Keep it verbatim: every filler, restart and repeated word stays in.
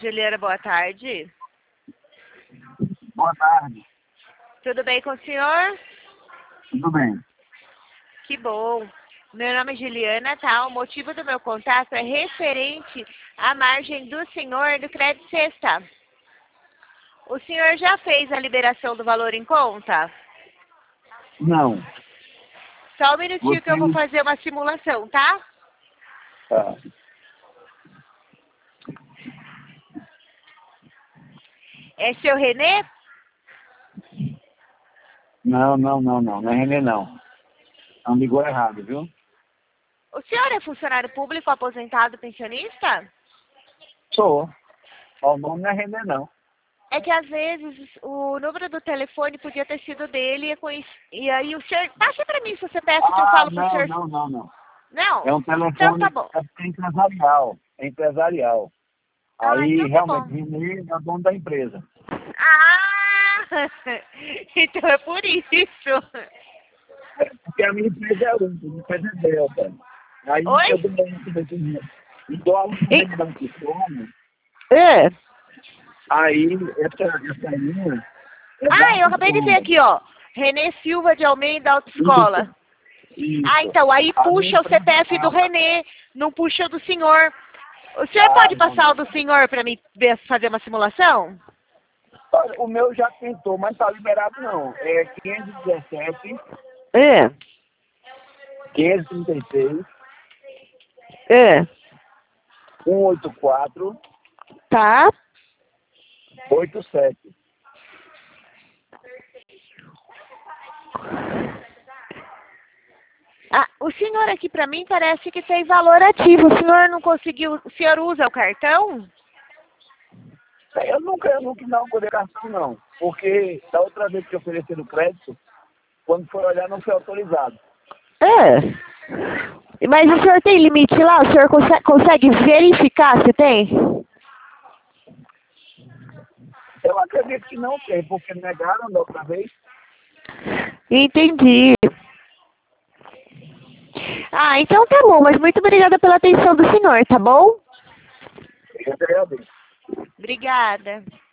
Juliana, boa tarde. Boa tarde. Tudo bem com o senhor? Tudo bem. Que bom. Meu nome é Juliana, tá? O motivo do meu contato é referente à margem do senhor do crédito sexta. O senhor já fez a liberação do valor em conta? Não. Só um minutinho Você... que eu vou fazer uma simulação, tá? Tá. É seu Renê? Não, não, não, não. Não é Renê, não. Não ligou errado, viu? O senhor é funcionário público, aposentado, pensionista? Sou. O nome não é Renê, não. É que às vezes o número do telefone podia ter sido dele e, conheci... e aí o senhor... Passa pra mim se você peça que eu Ah, falo pro não, senhor. não, não, não. Não? É um Então telefone tá bom. é empresarial. É empresarial. Ah, Aí, então tá realmente, bom. Renê é o dono da empresa. Ah! Então é por isso. É porque a minha empresa é única, a minha empresa é Delta. Aí, Oi? eu dou um igual a E... linha da Antônio. É. Aí, essa, essa linha é da Ah, eu acabei de ver Antônio. aqui, ó. Renê Silva de Almeida Autoescola. Isso. Ah, então, aí A minha puxa o empresa C P F do ah, Renê, não puxa o do senhor. O senhor ah, pode não, passar o não. do senhor para mim ver, fazer uma simulação? Olha, o meu já tentou, mas tá liberado não. É quinhentos e dezessete, É, quinhentos e trinta e seis, é. cento e oitenta e quatro, Tá. oitenta e sete. Ah, o senhor aqui para mim parece que tem valor ativo. O senhor não conseguiu... O senhor usa o cartão? Eu nunca, eu nunca inaugurei cartão não. Porque da outra vez que eu ofereci o crédito, quando foi olhar não foi autorizado. É. Mas o senhor tem limite lá? O senhor consegue, consegue verificar se tem? Eu acredito que não tem, porque negaram da outra vez. Entendi. Ah, então tá bom, mas muito obrigada pela atenção do senhor, tá bom? Eu agradeço. Obrigada.